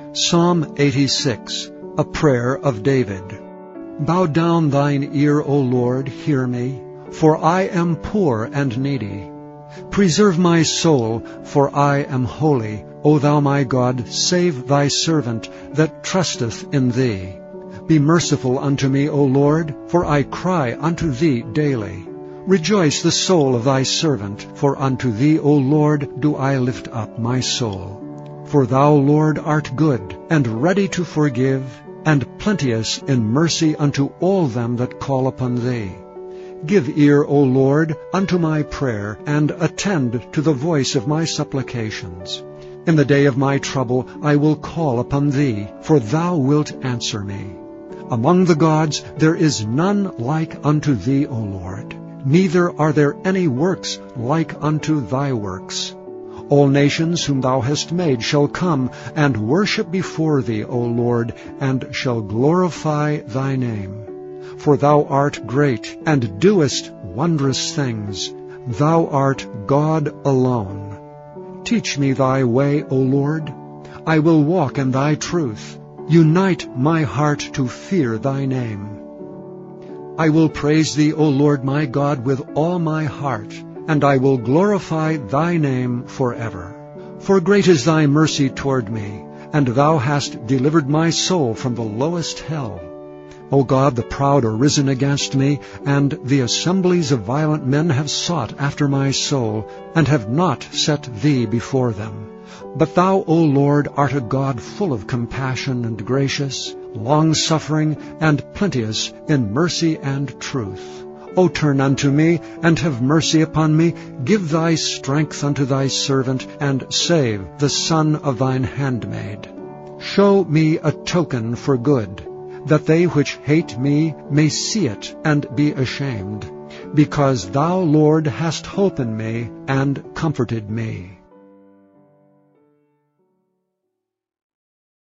Psalm 86, a prayer of David. Bow down thine ear, O Lord, hear me, for I am poor and needy. Preserve my soul, for I am holy. O thou my God, save thy servant that trusteth in thee. Be merciful unto me, O Lord, for I cry unto thee daily. Rejoice the soul of thy servant, for unto thee, O Lord, do I lift up my soul. For thou, Lord, art good, and ready to forgive, and plenteous in mercy unto all them that call upon thee. Give ear, O Lord, unto my prayer, and attend to the voice of my supplications. In the day of my trouble I will call upon thee, for thou wilt answer me. Among the gods there is none like unto thee, O Lord, neither are there any works like unto thy works. All nations whom thou hast made shall come and worship before thee, O Lord, and shall glorify thy name. For thou art great, and doest wondrous things. Thou art God alone. Teach me thy way, O Lord. I will walk in thy truth. Unite my heart to fear thy name. I will praise thee, O Lord my God, with all my heart, and I will glorify thy name forever. For great is thy mercy toward me, and thou hast delivered my soul from the lowest hell. O God, the proud are risen against me, and the assemblies of violent men have sought after my soul, and have not set thee before them. But thou, O Lord, art a God full of compassion and gracious, long-suffering, and plenteous in mercy and truth. O turn unto me, and have mercy upon me. Give thy strength unto thy servant, and save the son of thine handmaid. Show me a token for good, that they which hate me may see it and be ashamed, because thou, Lord, hast holpen me and comforted me.